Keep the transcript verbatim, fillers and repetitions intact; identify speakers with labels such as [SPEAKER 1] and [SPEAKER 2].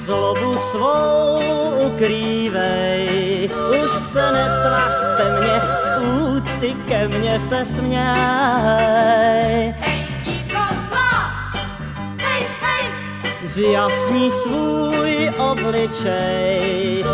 [SPEAKER 1] zlobu svou ukrývej, už se netvařte mě, z úcty ke mně se směj.
[SPEAKER 2] Hej, dívko zlá, hej, hej,
[SPEAKER 1] Zjasni svůj obličej,